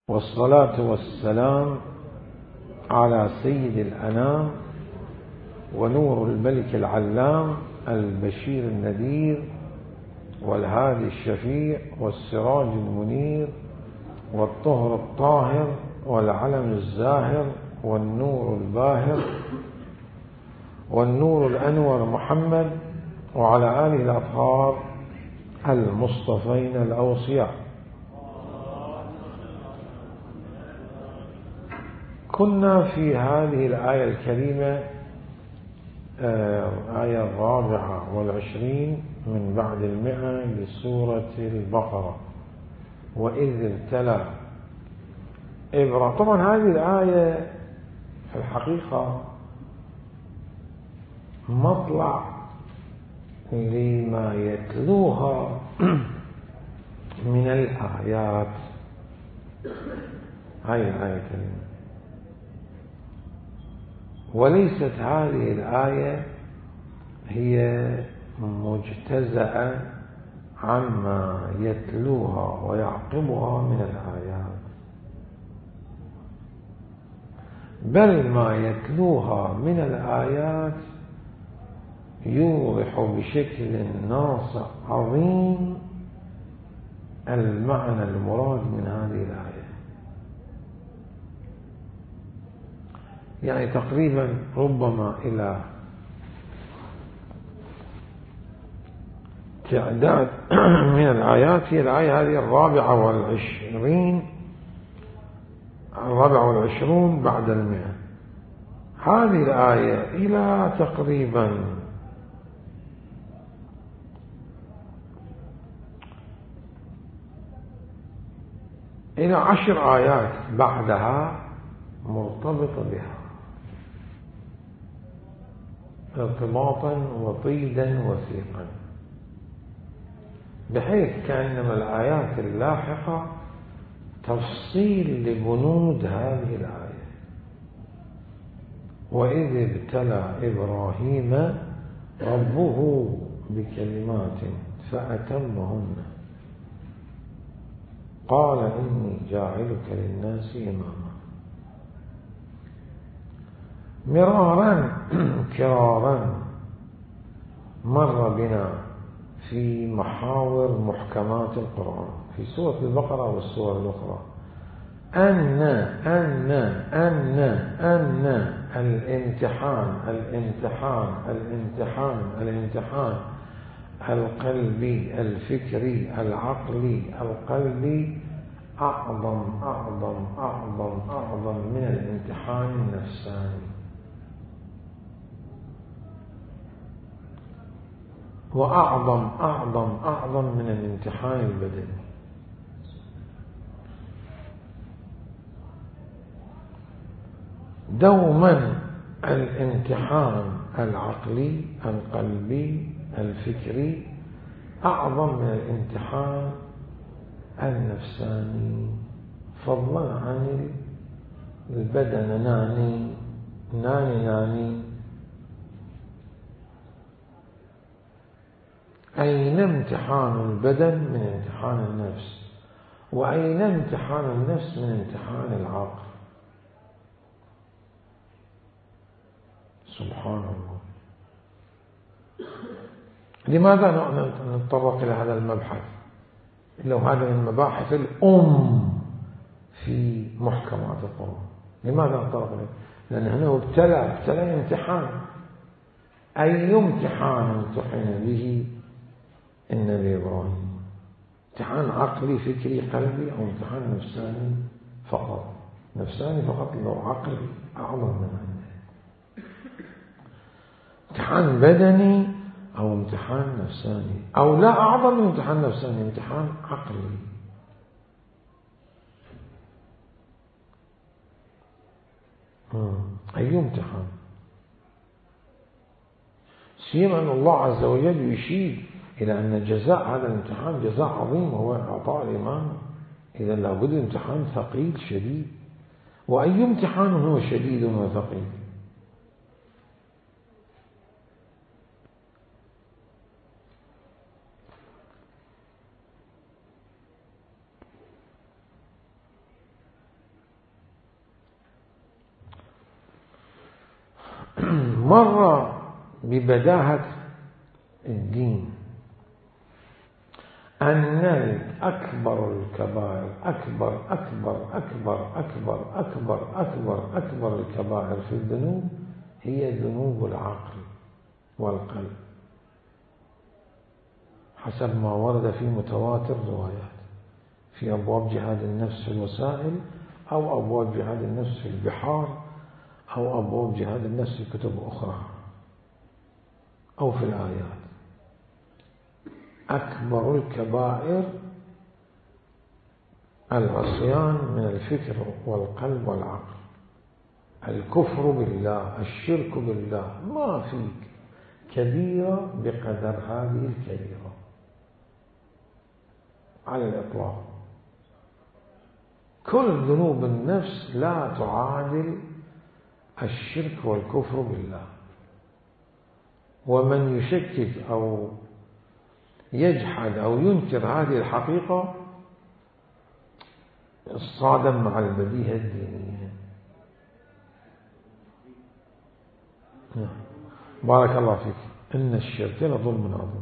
والصلاة والسلام على سيد الأنام ونور الملك العلام البشير النذير والهادي الشفيع والسراج المنير والطهر الطاهر والعلم الزاهر والنور الباهر والنور الأنور محمد وعلى آله الأطهار المصطفين الأوصياء. كنا في هذه الآية الكريمة آية 24 من بعد 100 لسورة البقرة. وإذ ابتلى إبراهيم. طبعا هذه الآية في الحقيقة مطلع لما يتلوها من الآيات. هاي الآية الكريمة، وليست هذه الآية هي مجتزأة عما يتلوها ويعقبها من الآيات، بل ما يتلوها من الآيات يوضح بشكل ناصع عظيم المعنى المراد من هذه الآية. يعني تقريبا ربما إلى تعداد من الآيات هي الآية هذه 24 بعد 100. هذه الآية إلى تقريبا إلى 10 آيات بعدها مرتبطة بها ارتباطا وطيدا وثيقا، بحيث كأنما الآيات اللاحقة تفصيل لبنود هذه الآية. وإذ ابتلى إبراهيم ربه بكلمات فأتمهن قال إني جاعلك للناس إماما. مرارا كرارا مر بنا في محاور محكمات القرآن في سورة البقرة والسور الأخرى أن الامتحان القلبي الفكري العقلي القلبي أعظم من الامتحان النفساني، وأعظم من الامتحان البدني. دوما الامتحان العقلي القلبي الفكري أعظم من الامتحان النفساني، فضلا عن البدن. ناني أين امتحان البدن من امتحان النفس، وأين امتحان النفس من امتحان العقل؟ سبحان الله. لماذا نتطرق إلى هذا المبحث؟ لو هذا من مباحث في محكمات القرآن. لماذا نتطرق إليه؟ لأن هنا ابتلى امتحان. أي امتحان امتحن به النبي إبراهيم؟ امتحان عقلي فكري قلبي، أو امتحان نفساني فقط؟ نفساني فقط لو عقلي أعظم من عنده. امتحان بدني أو امتحان نفساني، أو لا أعظم من امتحان نفساني، امتحان عقلي. أي امتحان؟ سيما أن الله عز وجل يشير إلى أن جزاء هذا الامتحان جزاء عظيم وهو إعطاء الإيمان. إذا لابد امتحان ثقيل شديد. وأي امتحان هو شديد وثقيل؟ مر ببداهة الدين أن أكبر الكبائر أكبر الكبائر في الذنوب هي ذنوب العقل والقلب، حسب ما ورد في متواتر روايات في أبواب جهاد النفس في الوسائل، أو أبواب جهاد النفس في البحار، أو أبواب جهاد النفس في كتب أخرى، أو في الآيات. أكبر الكبائر العصيان من الفكر والقلب والعقل، الكفر بالله، الشرك بالله، ما في كبيرة بقدر هذه الكبيرة على الإطلاق. كل ذنوب النفس لا تعادل الشرك والكفر بالله، ومن يشكك أو يجحد أو ينكر هذه الحقيقة صادم مع البديهة الدينية. بارك الله فيك. إن الشرك لظلم عظيم.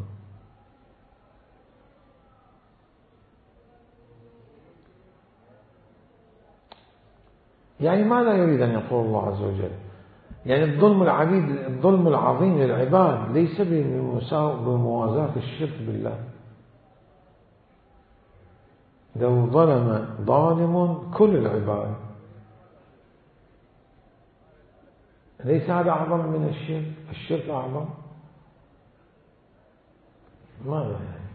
يعني ماذا يريد أن يقول الله عز وجل؟ يعني الظلم العظيم للعباد ليس بموازاة الشرك بالله. لو ظلم ظالم كل العباد ليس هذا أعظم من الشرك؟ الشرك أعظم. ماذا يعني؟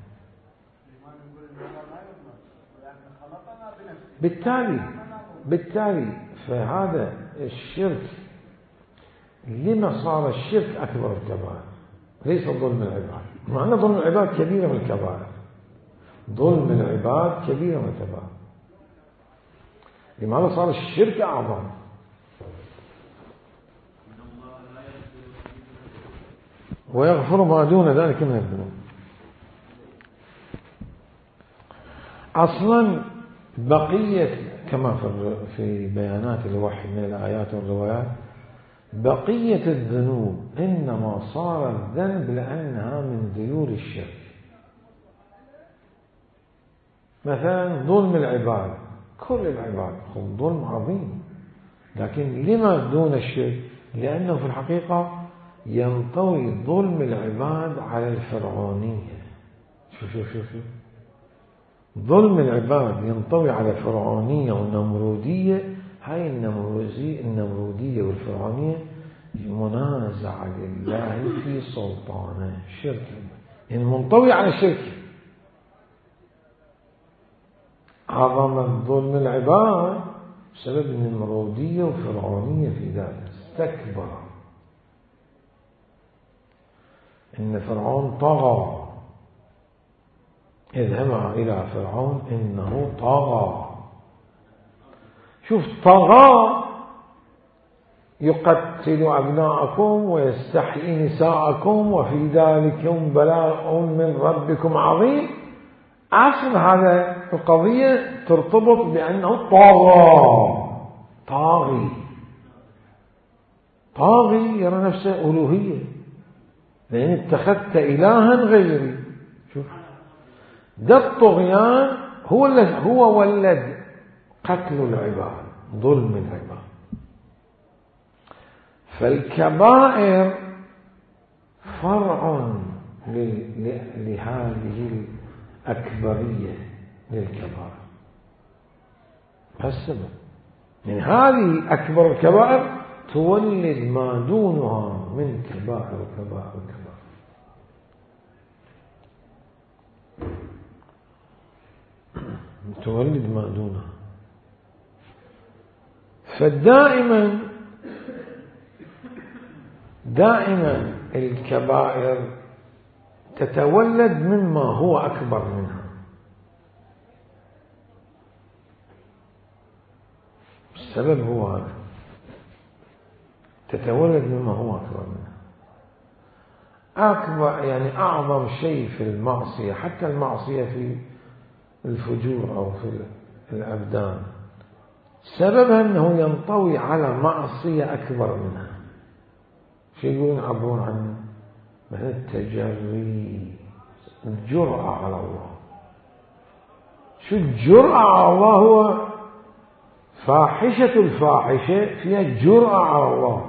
بالتالي فهذا الشرك، لما صار الشرك أكبر الكبائر ليس ظلم العباد؟ مع أن ظلم العباد كبيرة من الكبائر، ظلم العباد كبيرة من الكبائر، لماذا صار الشرك أعظم؟ ويغفر ما دون ذلك من الذنوب. أصلا بقية كما في بيانات الوحي من الآيات والروايات، بقية الذنوب إنما صار الذنب لأنها من ذيول الشرك. مثلا ظلم العباد، كل العباد ظلم عظيم، لكن لما دون الشرك؟ لأنه في الحقيقة ينطوي ظلم العباد على الفرعونية. شوف ظلم العباد ينطوي على فرعونية والنمرودية. هاي النمرودية والفرعونية منازعة لله في سلطانه، شرك، يعني منطوي على الشرك. عظم ظلم العباد بسبب النمرودية والفرعونية في ذلك، استكبر. إن فرعون طغى، اذهب إلى فرعون إنه طغى. شوف، طغى يقتل أبناءكم ويستحيي نساءكم وفي ذلكم بلاء من ربكم عظيم. أصل هذا القضية ترتبط بأنه طاغي يرى نفسه ألوهية، لأن اتخذت إلها غيري. شوف، ده الطغيان هو ولد قتل العباد، ظلم العباد. فالكبائر فرع لهذه الأكبرية للكبائر. السبب من هذه أكبر الكبائر تولد ما دونها من كبائر. تولد ما دونها. فدائما الكبائر تتولد مما هو أكبر منها. السبب هو هذا، تتولد مما هو أكبر منها. أكبر يعني أعظم شيء في المعصية، حتى المعصية في الفجور أو في الأبدان، سببها أنه ينطوي على معصية أكبر منها. شو يقولون يعبرون عنه؟ مثل التجري، الجرأة على الله. شو الجرأة على الله؟ هو فاحشة الفاحشة فيها جرأة على الله.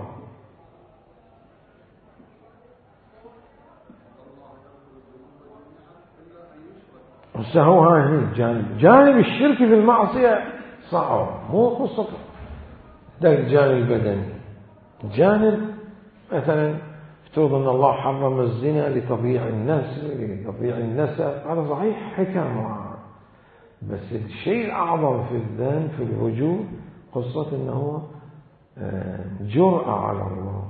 هو هاي جانب الشرك في المعصية صعب، مو قصة ده الجانب البدني. جانب مثلا افترض ان الله حرم الزنا لتضييع النسب، هذا صحيح حكاية، بس الشيء الأعظم في الذنب في الوجود قصة انه جرأة على الله.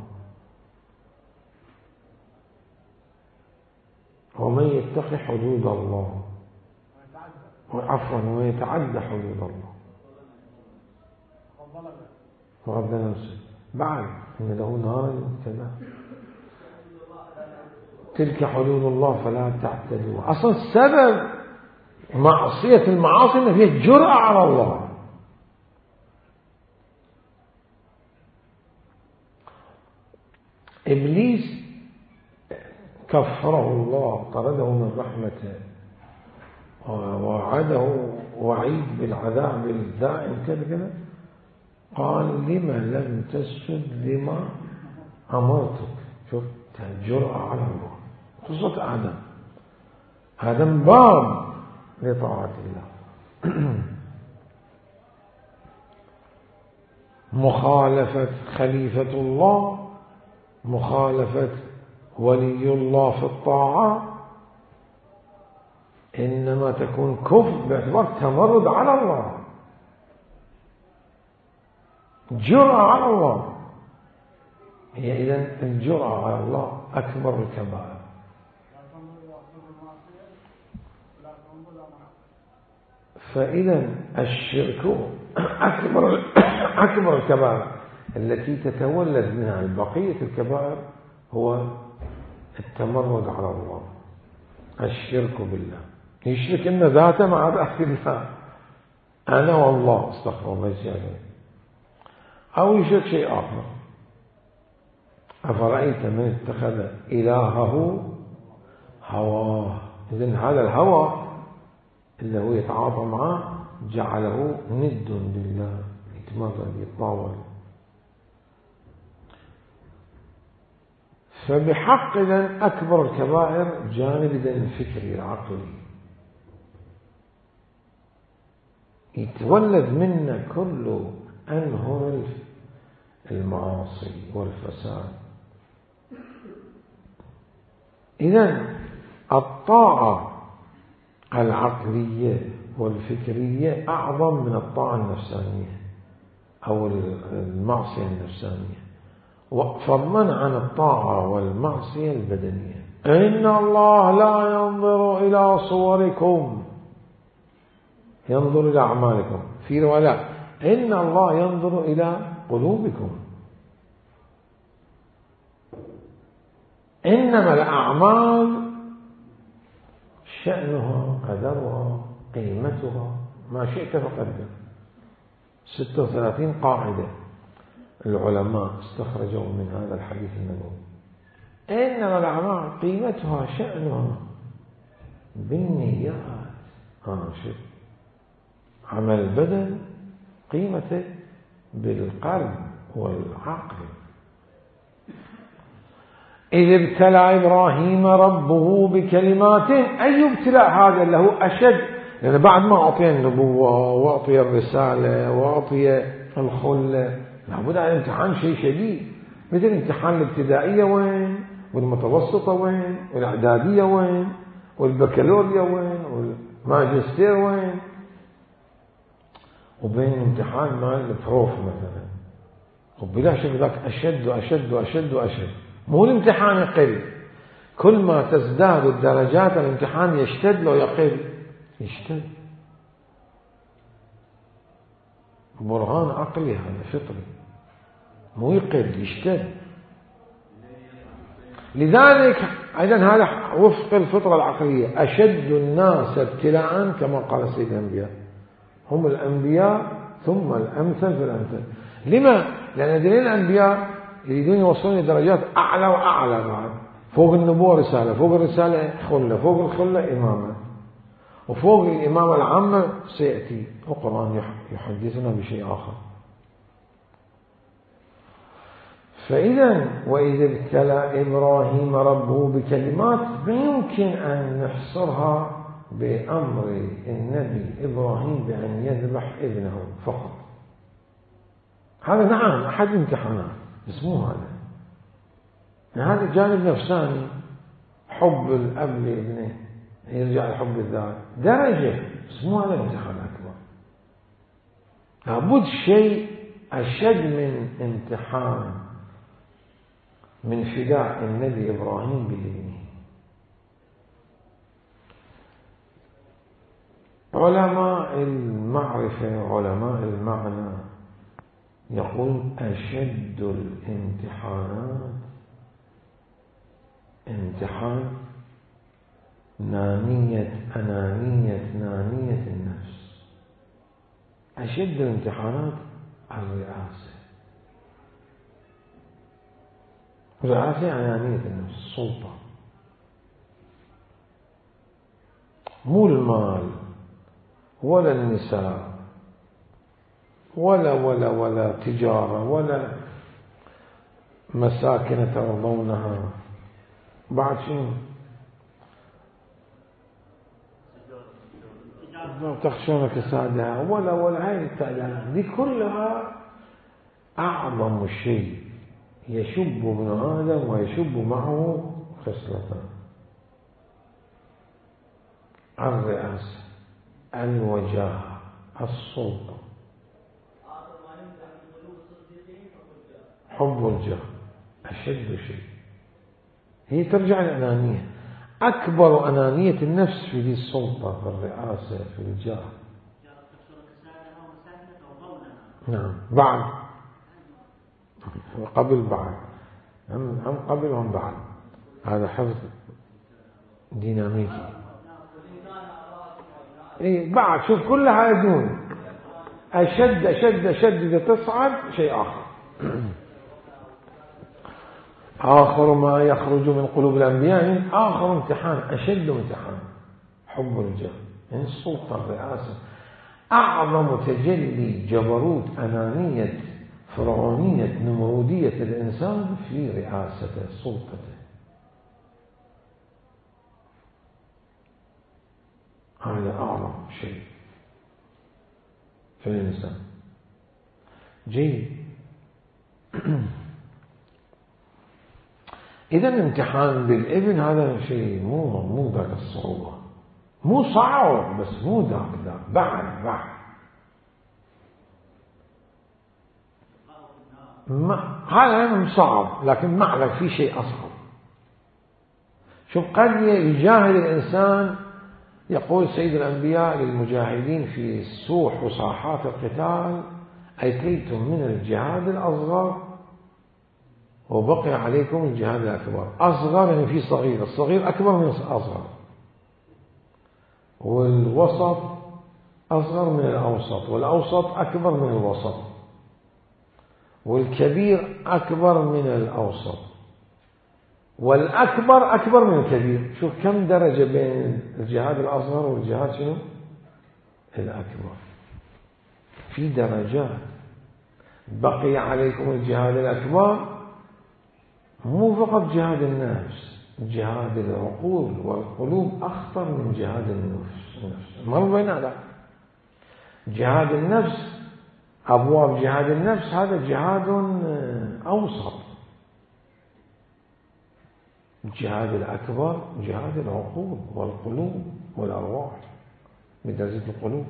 ومن يتقي حدود الله، عفوا، ويتعدى حدود الله وغض نفسه بعد إن له نار كذا. تلك حدود الله فلا تعتدوا. أصلا سبب معصية المعاصي إن فيها جرأة على الله. إبليس كفره الله، طرده من رحمته، ووعده وعيد بالعذاب الدائم كذا. قال لما لم تسجد لما أمرتك. شوف الجرأة على الله. قصة آدم باب لطاعة الله. مخالفة خليفة الله، مخالفة ولي الله في الطاعة إنما تكون كفر باعتبار تمرد على الله، جرأة على الله. هي إذن الجرأة على الله أكبر الكبائر. فإذا الشرك أكبر الكبائر التي تتولد منها البقية الكبائر هو التمرد على الله، الشرك بالله. يشرك إن ذاته مع ذات الله، أنا والله استغفر الله زيادة، أو يشرك شيء آخر. أفرأيت من اتخذ إلهه هواه. إذن هذا الهوى اللي هو يتعاطى معه جعله ند لله، يتمرد يتطاول. فبحق إذن أكبر الكبائر جانب إذن الفكري العقلي، يتولد منا كل أنهر المعاصي والفساد. إذن الطاعة العقلية والفكرية أعظم من الطاعة النفسانية أو المعصية النفسانية، فضلا عن الطاعة والمعصية البدنية. إن الله لا ينظر إلى صوركم، ينظر إلى أعمالكم. في رواية إن الله ينظر إلى قلوبكم. إنما الأعمال شأنها قدرها قيمتها ما شئت فقدر. 36 قاعدة العلماء استخرجوا من هذا الحديث النبوي. إنما الأعمال قيمتها شأنها بالنيات. شوف عمل البدن قيمته بالقلب والعقل. إذ ابتلى إبراهيم ربه بكلمات. أي ابتلاء هذا له أشد؟ لأن بعد ما أعطي النبوة وأعطي الرسالة وأعطي الخلة لابد أن امتحان شيء شديد، مثل امتحان الابتدائية وين، والمتوسطة وين، والإعدادية وين، والبكالوريا وين، والماجستير وين، وبين امتحان مال البروف مثلا. وبلا شك ذاك أشد وأشد وأشد وأشد. مو الامتحان يقل، كل ما تزداد الدرجات الامتحان يشتد لو يقل يشتد. برهان عقلي هذا فطري، مو يقل يشتد. لذلك أيضا هذا وفق الفطرة العقلية. أشد الناس ابتلاء كما قال سيد الأنبياء هم الأنبياء ثم الأمثل فالأمثل. لما؟ لأن دليل الأنبياء يريدون يوصلون لدرجات أعلى وأعلى بعد، فوق النبوة رسالة، فوق الرسالة خلة، فوق الخلة إمامة، وفوق الإمامة العامة سيأتي القرآن يحدثنا بشيء آخر. فإذا وإذا ابتلى إبراهيم ربه بكلمات ما يمكن أن نحصرها بأمر النبي إبراهيم بأن يذبح ابنه فقط. هذا نعم أحد امتحانات، بس مو هذا. هذا جانب نفساني، حب الأب لابنه، يرجع الحب الذات درجة، بس مو هذا الامتحان أكبر. لابد شيء أشد من امتحان، من فداء النبي إبراهيم بابنه. علماء المعرفة علماء المعنى يقول أشد الامتحانات امتحان أنانية النفس. أشد الامتحانات الرئاسة. الرئاسة أنانية النفس، السلطة، مو المال ولا النساء ولا تجارة ولا مساكن ترضونها، بعد شنو تخشون كسادها ولا هاي التعليمات دي كلها أعظم شيء يشب ابن آدم ويشب معه خصلتان: الرئاسة، الوجاهة، السلطة، حب الجاه. أشد شيء هي ترجع للأنانية. أكبر أنانية النفس في ذي السلطة، في الرئاسة، في الجاه. نعم بعد قبل بعد هم قبل وهم بعد. هذا حفظ ديناميكي. إيه بعد شوف كلها يدون أشد أشد أشد. إذا تصعد شيء آخر. آخر ما يخرج من قلوب الأنبياء آخر امتحان، أشد امتحان حب الجاه، يعني السلطة، الرئاسة. أعظم تجلي جبروت أنانية فرعونية نمرودية الإنسان في رئاسته، سلطته. هذا أعظم شيء في الإنسان. جيد. إذا الامتحان بالابن هذا شيء مو ذاك الصعوبة، مو صعب بس مو ذاك بعد هذا صعب، لكن معلك في شيء أصعب. شوف قد يجاهد الإنسان، يقول سيد الأنبياء للمجاهدين في السوح وساحات القتال: أتيتم من الجهاد الأصغر وبقي عليكم الجهاد الأكبر. أصغر يعني في صغير، الصغير أكبر من الأصغر، والوسط أصغر من الأوسط، والأوسط أكبر من الوسط، والكبير أكبر من الأوسط، والأكبر أكبر من الكبير. شوف كم درجة بين الجهاد الأصغر والجهاد شنو الأكبر، في درجات. بقي عليكم الجهاد الأكبر مو فقط جهاد النفس، جهاد العقول والقلوب أخطر من جهاد النفس. مر بين هذا جهاد النفس، أبواب جهاد النفس هذا جهاد أوسط. الجهاد الأكبر جهاد العقول والقلوب والأرواح، بدرجة القلوب،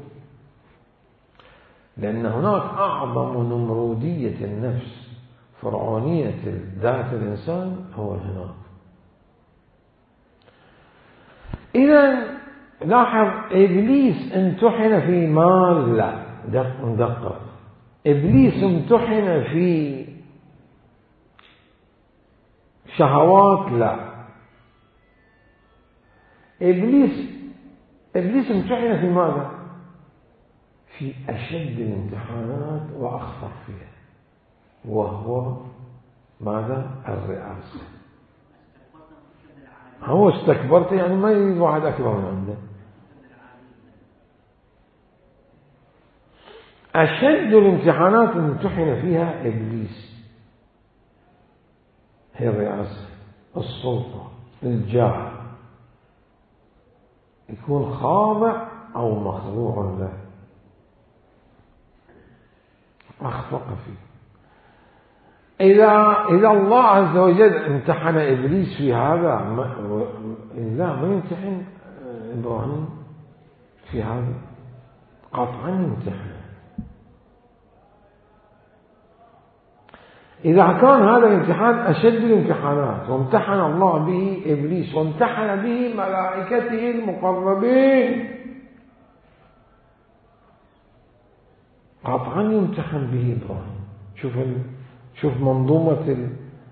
لأن هناك أعظم نمرودية النفس، فرعونية ذات الإنسان هو هناك. إذا لاحظ إبليس امتحن في مال، لا ندقق. إبليس امتحن في شهوات، لا. إبليس امتحن في ماذا؟ في أشد الامتحانات وأخطر فيها، وهو ماذا؟ الرئاسة. هو استكبرت يعني ما يريد واحد أكبر من عنده. أشد الامتحانات امتحن فيها إبليس هي الرئاسة، السلطة، الجاه، يكون خاضع أو مخضوع له، أخفق فيه. إذا الله عز وجل امتحن إبليس في هذا، لا ما يمتحن إبراهيم في هذا، قطعا يمتحن. إذا كان هذا الامتحان أشد الامتحانات وامتحن الله به إبليس وامتحن به ملائكته المقربين، قطعا يمتحن به إبراهيم. شوف منظومة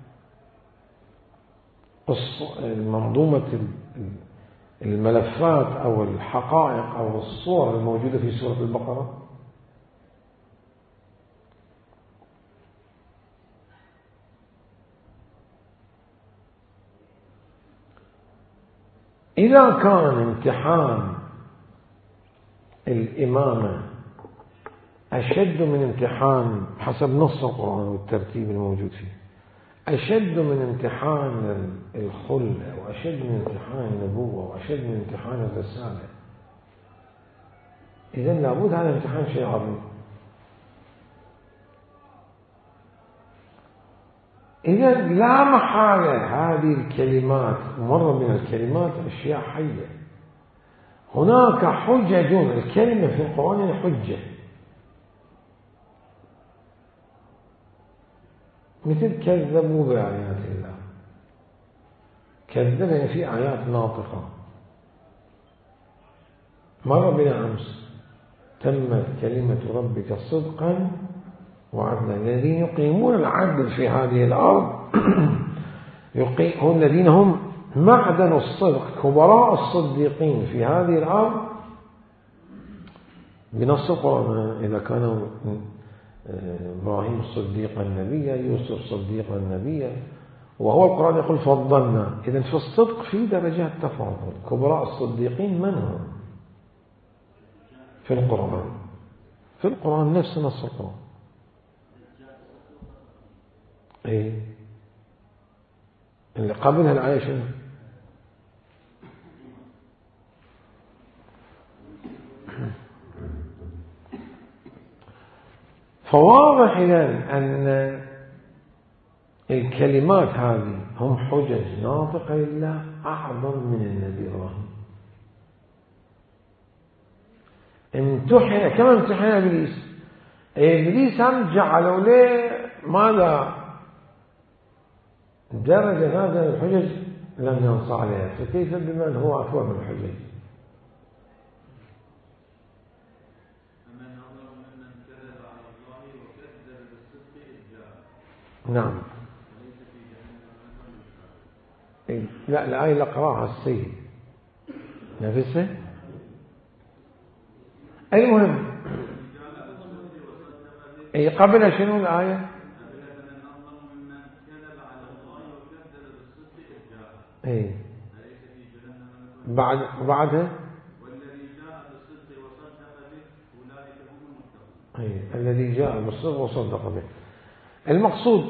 الملفات أو الحقائق أو الصور الموجودة في سورة البقرة. إذا كان امتحان الإمامة أشد من امتحان حسب نص القرآن والترتيب الموجود فيه، أشد من امتحان الخلة، وأشد من امتحان النبوة، وأشد من امتحان الرسالة، إذن لابد هذا الامتحان شيء عظيم. إذن لا محالة هذه الكلمات، مرة من الكلمات أشياء حية. هناك حجج، الكلمة في القرآن حجة، مثل كذبوا بآيات الله، كذبنا في آيات ناطقة. مر بنا أمس تمت كلمة ربك صدقا وعدلا. الذين يقيمون العدل في هذه الأرض هم الذين هم معدن الصدق، كبراء الصديقين في هذه الأرض بنص القرآن. إذا كانوا إبراهيم صديقا نبيا، يوسف صديقا نبيا، وهو القرآن يقول فضلنا. إذن في الصدق في درجات تفاضل. كبراء الصديقين من هم في القرآن؟ في القرآن نفس نص القرآن. إيه اللي قبلها الآية شنو؟ فواضح إذن أن الكلمات هذه هم حجج ناطقة لله أعظم من النبي إبراهيم. امتحن كما امتحن إبليس. إبليس هم جعلوا له ماذا؟ درجة نازلة الحجج لم ينص عليها، فكيف بمن هو أكبر من الحجج؟ نعم. لا الآية اللي قرأها السيد نفسه. المهم أي قبل شنو الآية؟ أي بعدها أي الذي جاء بالصدق وصدق به. المقصود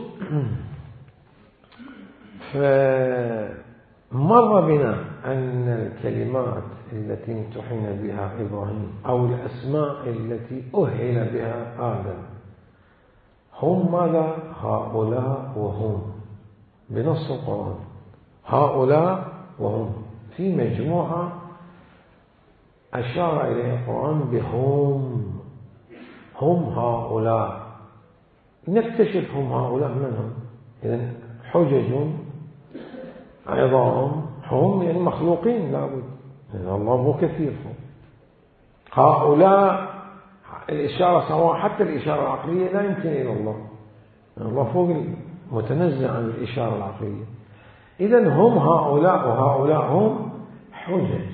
فمر بنا أن الكلمات التي امتحن بها إبراهيم أو الأسماء التي أهل بها آدم هم ماذا؟ هؤلاء وهم، بنص القرآن هؤلاء وهم، في مجموعة أشار إليه القرآن بهم، هم هؤلاء. نكتشف هم هؤلاء من هم. إذن حجج عظام، هم يعني مخلوقين لابد، يعني الله مو كثير. هؤلاء الإشارة سواء، حتى الإشارة العقلية لا يمكن إلى الله، يعني الله فوق متنزه عن الإشارة العقلية. إذن هم هؤلاء وهؤلاء هم حجج،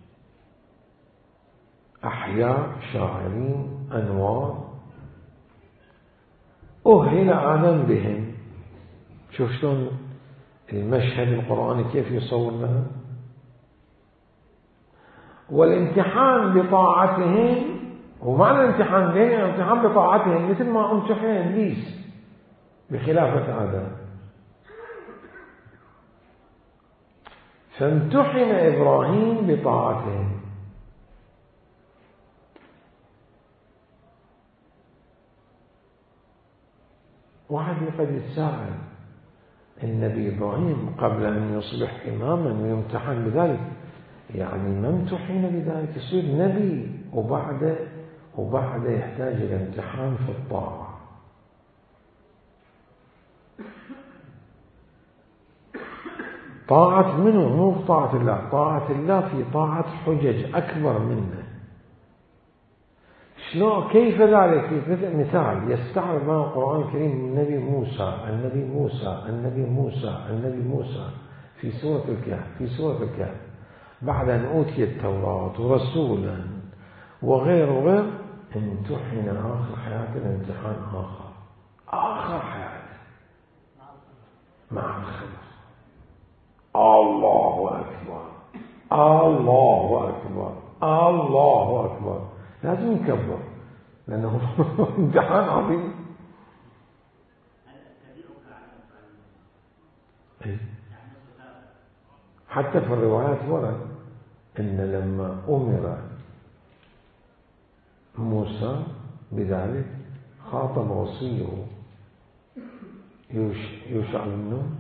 أحياء، شاعرين، أنوار، أهل آدم بهم. شوف شلون المشهد القرآني كيف يصور لنا. والامتحان بطاعتهم، ومعنى الامتحان بهم الامتحان بطاعتهم مثل ما امتحن إبليس بخلافة آدم. فامتحن إبراهيم بطاعتهم. واحد قد يتساءل، النبي إبراهيم قبل أن يصبح إماما ويمتحن بذلك، يعني ما امتحن بذلك يصير نبي وبعد يحتاج إلى امتحان في الطاعة. طاعة منه مو طاعة الله، طاعة الله في طاعة حجج أكبر منه. شلون كيف ذلك؟ مثال يستعرض معه القرآن الكريم النبي موسى في سورة الكهف بعد أن أوتي التوراة ورسولا وغير امتحن آخر حياته الامتحان آخر حياته مع الخبر. الله أكبر لازم يكبر لأنه امتحان عظيم. حتى في الروايات ورد إن لما أمر موسى بذلك خاطب وصيه يوشع بن نون،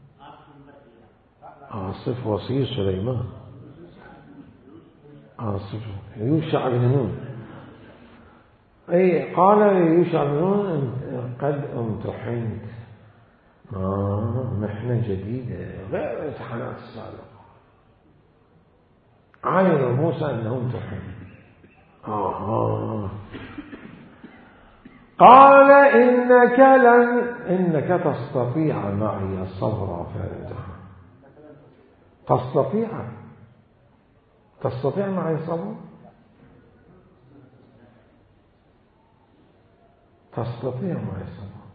عاصف وصي سليمان، يوشع بن نون. أي قال يوشع بن نون قد امتحنت محنة جديدة غير الامتحانات السابقة. علم موسى أنه امتحن. قال إنك تستطيع معي صبرا في الامتحان. تستطيع معي صبرا؟ تستطيع معي صبرا.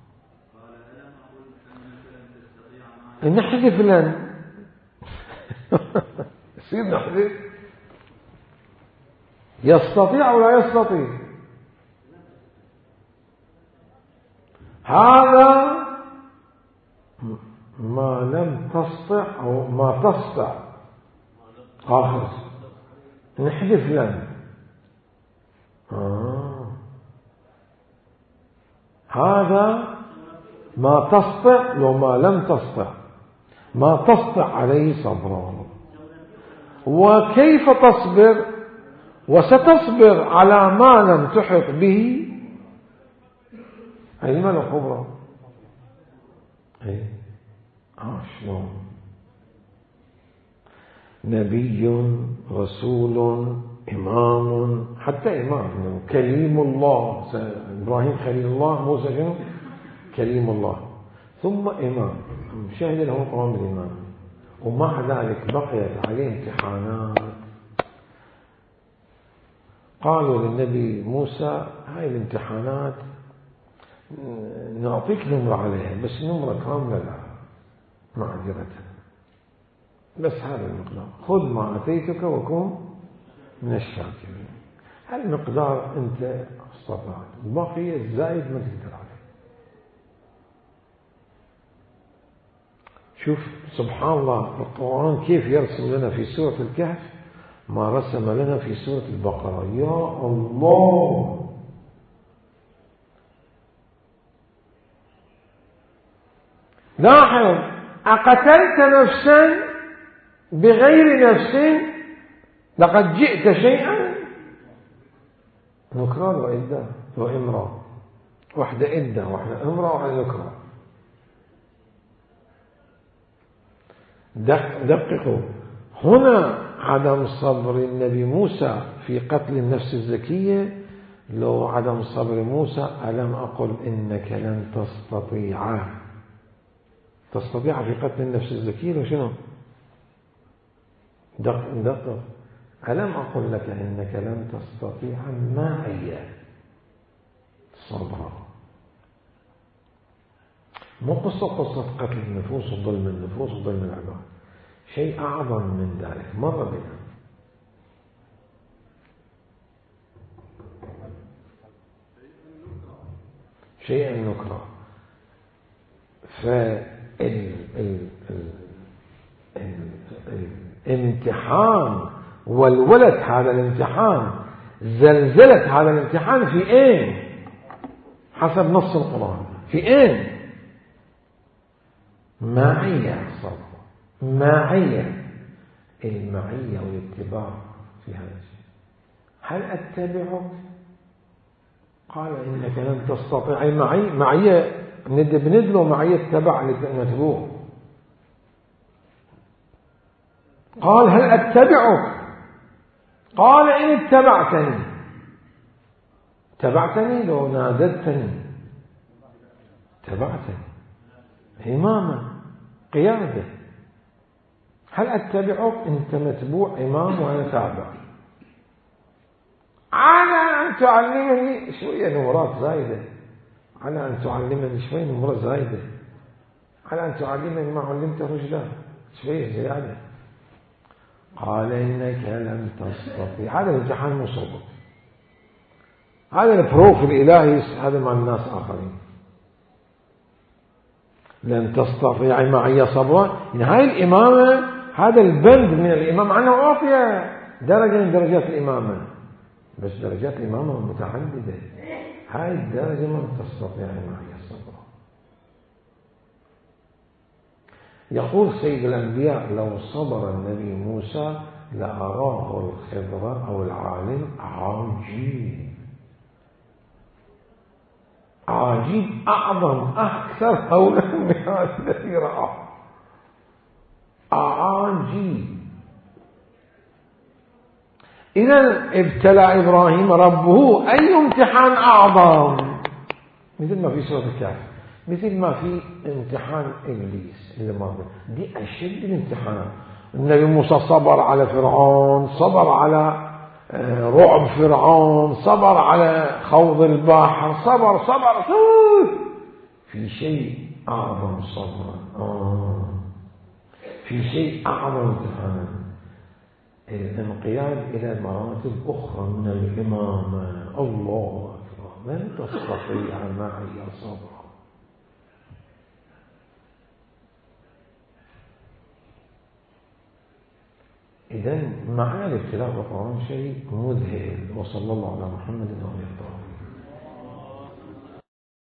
نحذف لن يصير نحذف يستطيع ولا يستطيع. هذا ما لم تستطع أو ما تستطع آخر نحذف لن. هذا ما تستطع وما لم تستطع، ما تستطع عليه صبرا. وكيف تصبر وستصبر على ما لم تحط به؟ أي ما الخبرة؟ شلون؟ نبي رسول إمام، حتى إمام كليم الله. إبراهيم خليل الله، موسى شنو؟ كليم الله، ثم إمام شهد له القرآن بالإمام. ومع ذلك بقيت عليه امتحانات. قالوا للنبي موسى هاي الامتحانات نعطيك نمرة عليها، بس نمرة كاملة لا معذرة، بس هذا المقدار، خذ ما أتيتك وكن من الشاكرين. هالمقدار أنت استطعت، الباقي الزائد ما تقدر عليه. شوف سبحان الله القرآن كيف يرسم لنا في سورة الكهف ما رسم لنا في سورة البقرة. يا الله، لاحظ، أقتلت نفسا بغير نفس لقد جئت شيئا نكران وإدة وإمرأة، واحدة إدة واحدة إمرأة واحدة نكران. دققوا هنا عدم صبر النبي موسى في قتل النفس الزكية. لو عدم صبر موسى ألم أقل إنك لن تستطيع في قتل النفس الزكية؟ لو شنو؟ دقق، ألم أقل لك إنك لن تستطيع معي صبرا. مو قصة قتل النفوس وظلم النفوس وظلم العباد، شيء أعظم من ذلك مر بنا. شيء نكره. الامتحان والولد هذا الامتحان، زلزلة هذا الامتحان في اين حسب نص القرآن؟ في اين؟ معية الصبر، معية، المعية والاتباع في هذا الشيء. هل أتبعك؟ قال إنك لن تستطيع. معية بندلو معية تبع للمتبوع. قال هل أتبعك؟ قال إن اتبعتني لو ناددتني اتبعتني، إماما، قيادة. هل أتبعك؟ أنت متبوع إمام وأنا تابع. على أن تعلمني شوية نمرات زايدة، على أن تعلمني شوية نمرات زايدة، على أن تعلمني ما علمت رجلا شوية زيادة. قال إنك لم تستطيع. هذا الامتحان مصوب، هذا البروف الإلهي، هذا مع الناس آخرين. لن تستطيع معي صبرا. إن هاي الإمامة، هذا البند من الإمام عنه أعطي درجة من درجات الإمامة، بس درجات الإمامة متعددة. هاي الدرجة من تستطيع معي صبرا. يقول سيد الأنبياء لو صبر النبي موسى لأراه الخضر أو العالم عجيب. عجيب أعظم أكثر هولا من هذا الذي رآه. عجيب. إذا ابتلى إبراهيم ربه أي امتحان أعظم، مثل ما في سورة الكهف، مثل ما في امتحان إبليس اللي ماضي، دي أشد الامتحانات. النبي موسى صبر على فرعون، صبر على رعب فرعون، صبر على خوض البحر، صبر. في شيء أعظم صبرا، في شيء أعظم امتحانا، الانقياد إلى مراتب أخرى من الإمامة. الله أكبر. لن تستطيع معي صبرا. إذن معنى الابتلاء بالقرآن شيء مذهل. وصلى الله على محمد وعلى آله.